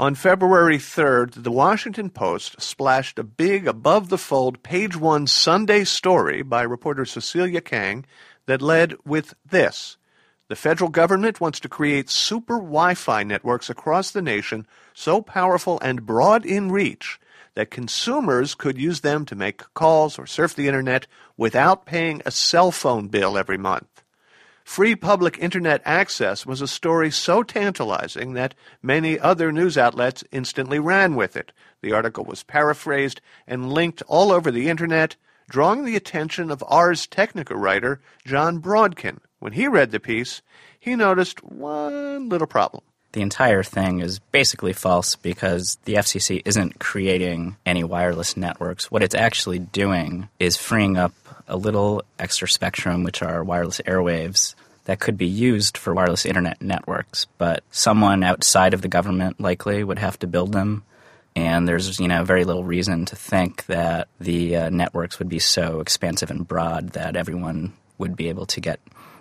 On February 3rd, the Washington Post splashed a big, above-the-fold, page-one Sunday story by reporter Cecilia Kang that led with this: the federal government wants to create super Wi-Fi networks across the nation so powerful and broad in reach that consumers could use them to make calls or surf the Internet without paying a cell phone bill every month. Free public Internet access was a story so tantalizing that many other news outlets instantly ran with it. The article was paraphrased and linked all over the Internet, drawing the attention of Ars Technica writer John Brodkin. When he read the piece, he noticed one little problem. The entire thing is basically false because the FCC isn't creating any wireless networks. What it's actually doing is freeing up a little extra spectrum, which are wireless airwaves, that could be used for wireless Internet networks. But someone outside of the government likely would have to build them. And there's, very little reason to think that the networks would be so expansive and broad that everyone would be able to get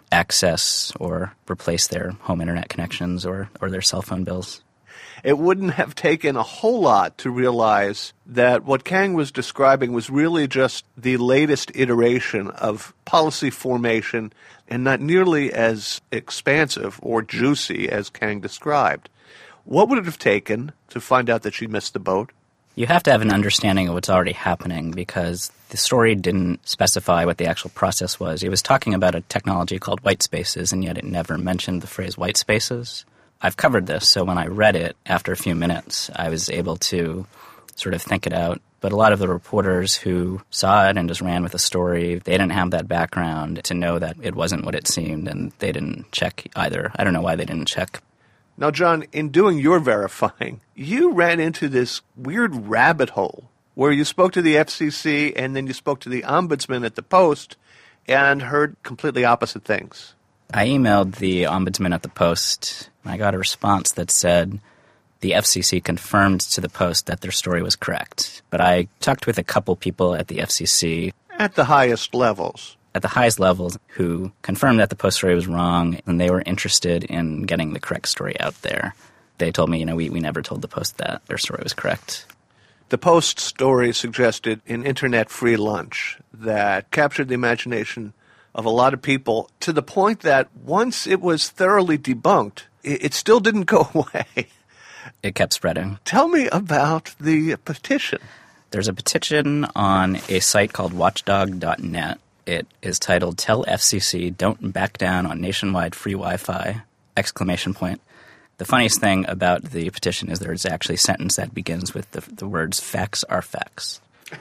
access or replace their home Internet connections or their cell phone bills. It wouldn't have taken a whole lot to realize that what Kang was describing was really just the latest iteration of policy formation and not nearly as expansive or juicy as Kang described. What would it have taken to find out that she missed the boat? You have to have an understanding of what's already happening because the story didn't specify what the actual process was. It was talking about a technology called white spaces, and yet it never mentioned the phrase white spaces. I've covered this, so when I read it, after a few minutes, I was able to sort of think it out. But a lot of the reporters who saw it and just ran with the story, they didn't have that background to know that it wasn't what it seemed, and they didn't check either. I don't know why they didn't check. Now, John, in doing your verifying, you ran into this weird rabbit hole where you spoke to the FCC and then you spoke to the ombudsman at the Post and heard completely opposite things. I emailed the ombudsman at the Post. I got a response that said the FCC confirmed to the Post that their story was correct. But I talked with a couple people at the FCC. At the highest levels. At the highest levels who confirmed that the Post story was wrong, and they were interested in getting the correct story out there. They told me, we never told the Post that their story was correct. The Post story suggested an Internet-free lunch that captured the imagination of a lot of people to the point that once it was thoroughly debunked, it still didn't go away. It kept spreading. Tell me about the petition. There's a petition on a site called watchdog.net. It is titled, "Tell FCC Don't Back Down on Nationwide Free Wi-Fi!" ! The funniest thing about the petition is there's actually a sentence that begins with the words, "Facts are facts."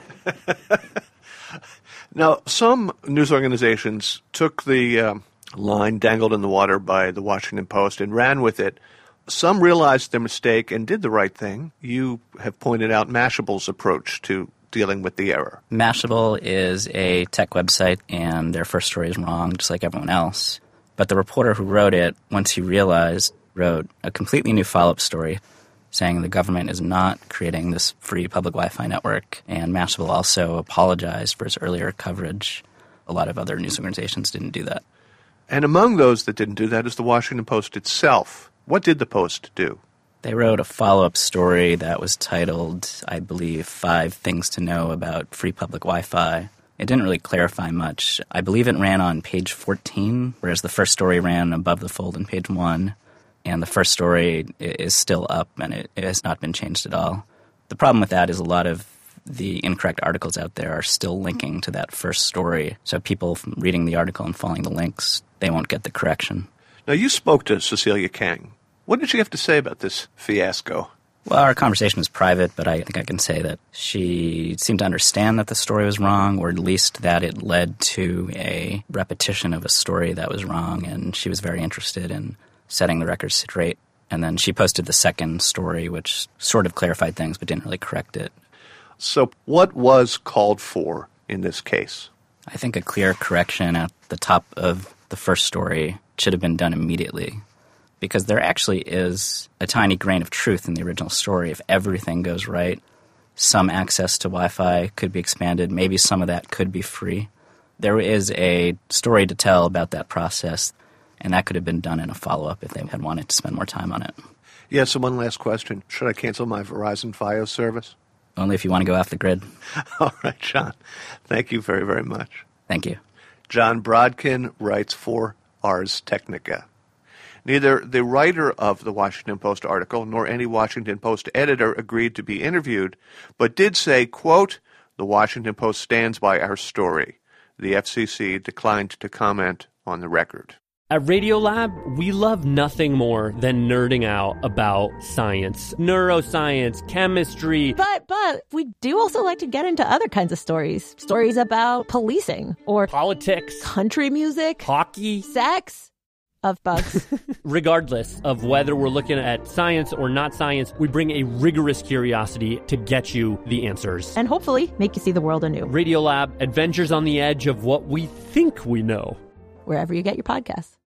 Now, some news organizations took the line dangled in the water by the Washington Post and ran with it. Some realized their mistake and did the right thing. You have pointed out Mashable's approach to dealing with the error. Mashable is a tech website, and their first story is wrong, just like everyone else. But the reporter who wrote it, once he realized, wrote a completely new follow-up story saying the government is not creating this free public Wi-Fi network, and Mashable also apologized for its earlier coverage. A lot of other news organizations didn't do that. And among those that didn't do that is the Washington Post itself. What did the Post do? They wrote a follow-up story that was titled, I believe, 5 Things to Know About Free Public Wi-Fi. It didn't really clarify much. I believe it ran on page 14, whereas the first story ran above the fold on page 1. And the first story is still up, and it has not been changed at all. The problem with that is a lot of the incorrect articles out there are still linking to that first story. So people reading the article and following the links, they won't get the correction. Now, you spoke to Cecilia Kang. What did she have to say about this fiasco? Well, our conversation was private, but I think I can say that she seemed to understand that the story was wrong, or at least that it led to a repetition of a story that was wrong, and she was very interested in setting the record straight. And then she posted the second story, which sort of clarified things but didn't really correct it. So what was called for in this case? I think a clear correction at the top of the first story should have been done immediately, because there actually is a tiny grain of truth in the original story. If everything goes right, some access to Wi-Fi could be expanded. Maybe some of that could be free. There is a story to tell about that process, and that could have been done in a follow-up if they had wanted to spend more time on it. Yeah, so one last question. Should I cancel my Verizon Fios service? Only if you want to go off the grid. All right, John. Thank you very, very much. Thank you. John Brodkin writes for Ars Technica. Neither the writer of the Washington Post article nor any Washington Post editor agreed to be interviewed, but did say, quote, "The Washington Post stands by our story." The FCC declined to comment on the record. At Radiolab, we love nothing more than nerding out about science, neuroscience, chemistry. But we do also like to get into other kinds of stories. Stories about policing or politics, country music, hockey, sex, of bugs. Regardless of whether we're looking at science or not science, we bring a rigorous curiosity to get you the answers. And hopefully make you see the world anew. Radiolab, adventures on the edge of what we think we know. Wherever you get your podcasts.